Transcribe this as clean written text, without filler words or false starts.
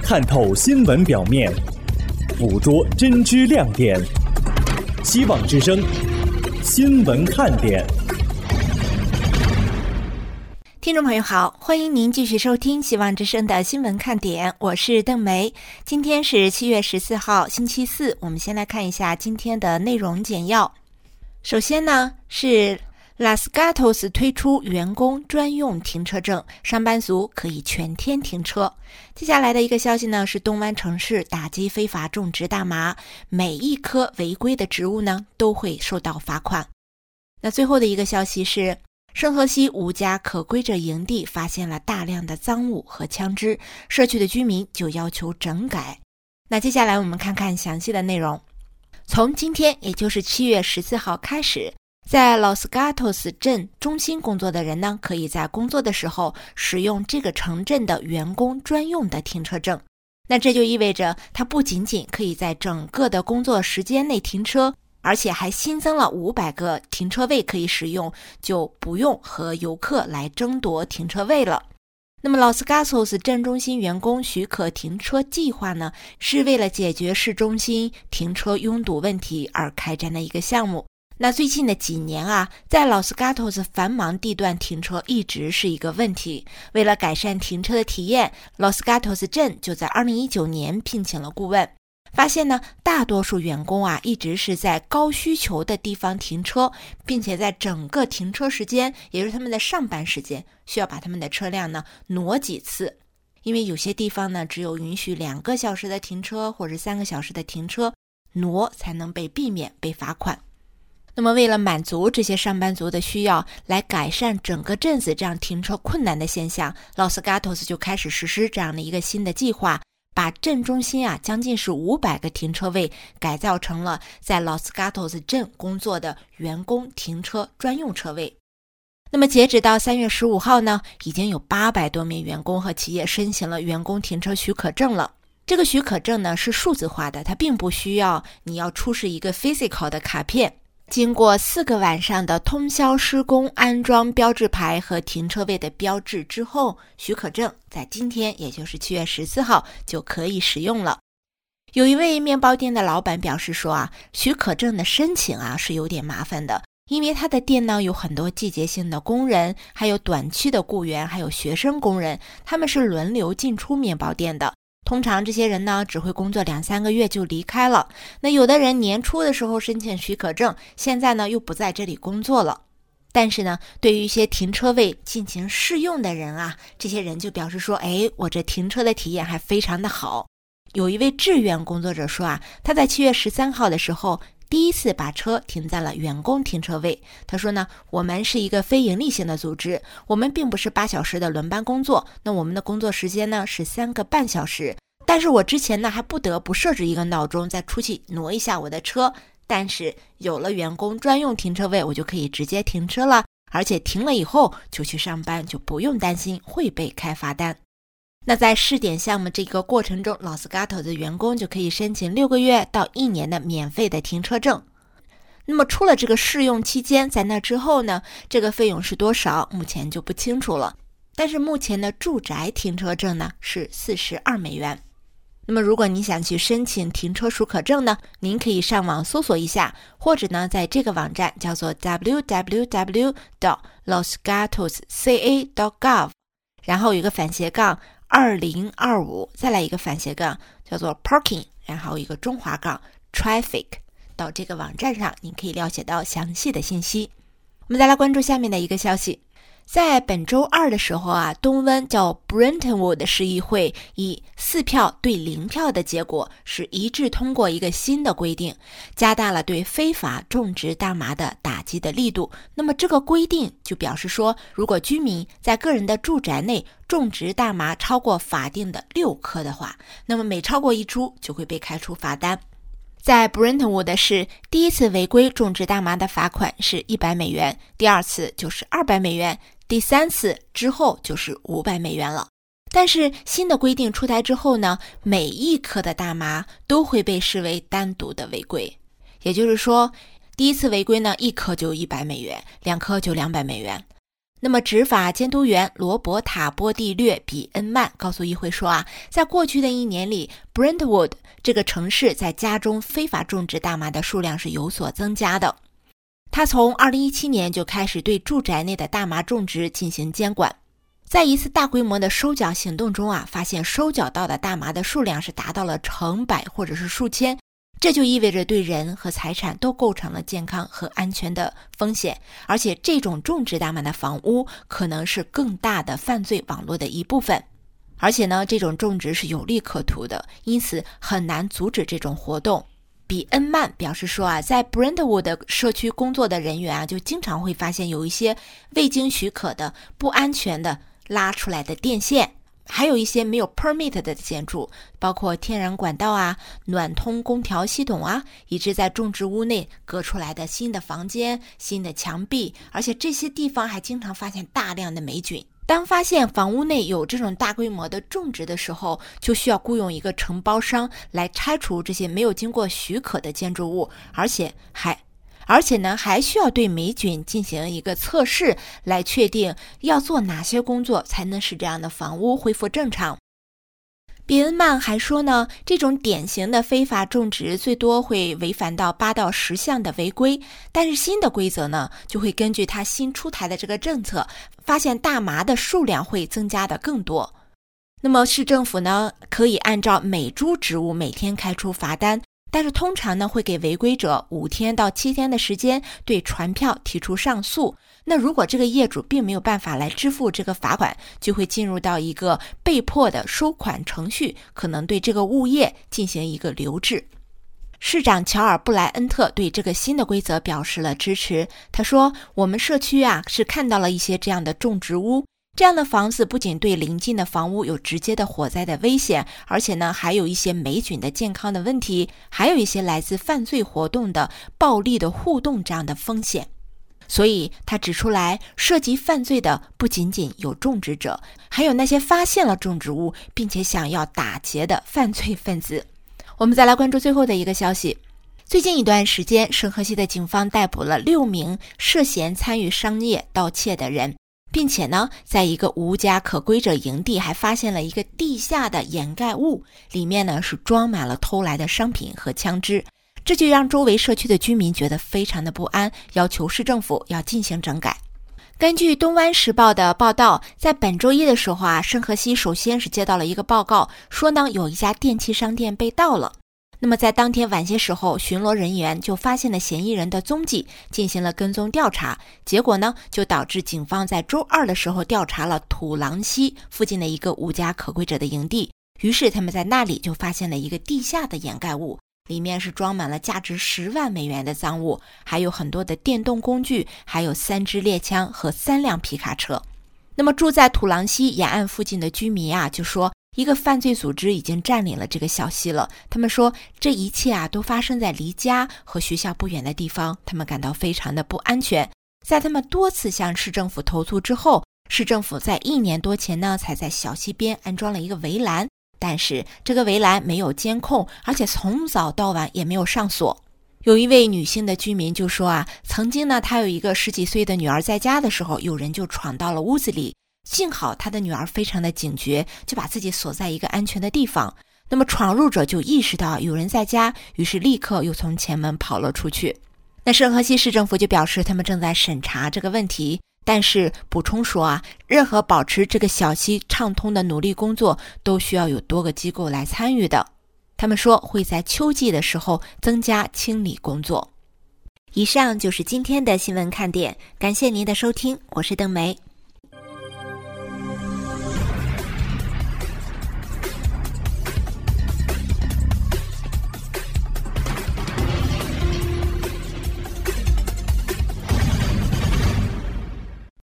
看透新闻表面，捕捉真知亮点。希望之声新闻看点。 听众朋友好，欢迎您继续收听希望之声的新闻看点，我是邓梅。今天是7月14号星期四，我们先来看一下今天的内容简要。首先呢是Los Gatos 推出员工专用停车证，上班族可以全天停车。接下来的一个消息呢是东湾城市打击非法种植大麻，每一棵违规的植物呢都会受到罚款。那最后的一个消息是圣荷西5家可归者营地发现了大量的赃物和枪支，社区的居民就要求整改。那接下来我们看看详细的内容。从今天也就是7月14号开始，在 Los Gatos 镇中心工作的人呢，可以在工作的时候使用这个城镇的员工专用的停车证。那这就意味着他不仅仅可以在整个的工作时间内停车，而且还新增了500个停车位可以使用，就不用和游客来争夺停车位了。那么 Los Gatos 镇中心员工许可停车计划呢，是为了解决市中心停车拥堵问题而开展的一个项目。那最近的几年啊，在 Los Gatos 繁忙地段停车一直是一个问题。为了改善停车的体验， Los Gatos 镇就在2019年聘请了顾问，发现呢，大多数员工啊一直是在高需求的地方停车，并且在整个停车时间，也就是他们的上班时间，需要把他们的车辆呢挪几次。因为有些地方呢只有允许2个小时的停车或者3个小时的停车，挪才能被避免被罚款。那么为了满足这些上班族的需要，来改善整个镇子这样停车困难的现象， Los Gatos 就开始实施这样的一个新的计划，把镇中心啊将近是500个停车位改造成了在 Los Gatos 镇工作的员工停车专用车位。那么截止到3月15号呢，已经有800多名员工和企业申请了员工停车许可证了。这个许可证呢是数字化的，它并不需要你要出示一个 physical 的卡片。经过4个晚上的通宵施工、安装标志牌和停车位的标志之后，许可证在今天也就是7月14号就可以使用了。有一位面包店的老板表示说啊，许可证的申请啊是有点麻烦的，因为他的店呢有很多季节性的工人，还有短期的雇员，还有学生工人，他们是轮流进出面包店的。通常这些人呢只会工作2-3个月就离开了。那有的人年初的时候申请许可证，现在呢又不在这里工作了。但是呢，对于一些停车位进行试用的人啊，这些人就表示说，我这停车的体验还非常的好。有一位志愿工作者说啊，他在7月13号的时候第一次把车停在了员工停车位。他说呢，我们是一个非盈利性的组织，我们并不是8小时的轮班工作，那我们的工作时间呢是3个半小时。但是我之前呢还不得不设置一个闹钟，再出去挪一下我的车，但是有了员工专用停车位，我就可以直接停车了，而且停了以后就去上班，就不用担心会被开罚单。那在试点项目这个过程中， Los Gatos 的员工就可以申请6个月到1年的免费的停车证。那么出了这个试用期间，在那之后呢，这个费用是多少目前就不清楚了。但是目前的住宅停车证呢是42美元。那么如果你想去申请停车许可证呢，您可以上网搜索一下，或者呢在这个网站叫做 www.losgatosca.gov， 然后有一个反斜杠2025，再来一个反斜杠叫做 parking， 然后一个中华杠 traffic， 到这个网站上您可以了解到详细的信息。我们再来关注下面的一个消息。在本周二的时候啊，东温叫 Brentwood 市议会以4票对0票的结果是一致通过一个新的规定，加大了对非法种植大麻的打击的力度。那么这个规定就表示说，如果居民在个人的住宅内种植大麻超过法定的6颗的话，那么每超过1株就会被开出罚单。在 Brentwood 市，第一次违规种植大麻的罚款是100美元，第2次就是200美元，第3次之后就是500美元了。但是新的规定出台之后呢，每一颗的大麻都会被视为单独的违规。也就是说，第一次违规呢，1颗就100美元，2颗就200美元。 那么执法监督员罗伯塔·波蒂略·比恩曼告诉议会说在过去的1年里 Brentwood 这个城市在家中非法种植大麻的数量是有所增加的。他从2017年就开始对住宅内的大麻种植进行监管。在一次大规模的收缴行动中发现收缴到的大麻的数量是达到了成百或者是数千，这就意味着对人和财产都构成了健康和安全的风险，而且这种种植大麻的房屋可能是更大的犯罪网络的一部分。而且呢，这种种植是有利可图的，因此很难阻止这种活动。比恩曼表示说在 Brentwood 社区工作的人员就经常会发现有一些未经许可的不安全的拉出来的电线，还有一些没有 permit 的建筑，包括天然管道暖通空调系统以致在种植屋内隔出来的新的房间、新的墙壁，而且这些地方还经常发现大量的霉菌。当发现房屋内有这种大规模的种植的时候，就需要雇佣一个承包商来拆除这些没有经过许可的建筑物，而且呢还需要对霉菌进行一个测试，来确定要做哪些工作才能使这样的房屋恢复正常。比恩曼还说呢，这种典型的非法种植最多会违反到8到10项的违规，但是新的规则呢，就会根据他新出台的这个政策，发现大麻的数量会增加的更多。那么市政府呢，可以按照每株植物每天开出罚单，但是通常呢会给违规者5天到7天的时间对传票提出上诉。那如果这个业主并没有办法来支付这个罚款，就会进入到一个被迫的收款程序，可能对这个物业进行一个留置。市长乔尔·布莱恩特对这个新的规则表示了支持。他说，我们社区是看到了一些这样的种植屋，这样的房子不仅对邻近的房屋有直接的火灾的危险，而且呢还有一些霉菌的健康的问题，还有一些来自犯罪活动的暴力的互动这样的风险。所以他指出来，涉及犯罪的不仅仅有种植者，还有那些发现了种植物并且想要打劫的犯罪分子。我们再来关注最后的一个消息。最近一段时间，圣荷西的警方逮捕了6名涉嫌参与商业盗窃的人，并且呢，在一个无家可归者营地还发现了一个地下的掩盖物，里面呢是装满了偷来的商品和枪支。这就让周围社区的居民觉得非常的不安，要求市政府要进行整改。根据东湾时报的报道，在本周一的时候圣荷西首先是接到了一个报告，说呢有一家电器商店被盗了。那么在当天晚些时候，巡逻人员就发现了嫌疑人的踪迹，进行了跟踪调查，结果呢就导致警方在周二的时候调查了土狼溪附近的一个无家可归者的营地，于是他们在那里就发现了一个地下的掩盖物，里面是装满了价值10万美元的赃物，还有很多的电动工具，还有3支猎枪和3辆皮卡车。那么住在土狼溪沿岸附近的居民就说，一个犯罪组织已经占领了这个小溪了。他们说这一切都发生在离家和学校不远的地方，他们感到非常的不安全。在他们多次向市政府投诉之后，市政府在1年多前呢才在小溪边安装了一个围栏，但是这个围栏没有监控，而且从早到晚也没有上锁。有一位女性的居民就说曾经呢她有一个10几岁的女儿在家的时候，有人就闯到了屋子里，幸好她的女儿非常的警觉，就把自己锁在一个安全的地方。那么闯入者就意识到有人在家，于是立刻又从前门跑了出去。那圣荷西市政府就表示他们正在审查这个问题，但是补充说任何保持这个小溪畅通的努力工作都需要有多个机构来参与的。他们说会在秋季的时候增加清理工作。以上就是今天的新闻看点，感谢您的收听，我是邓梅。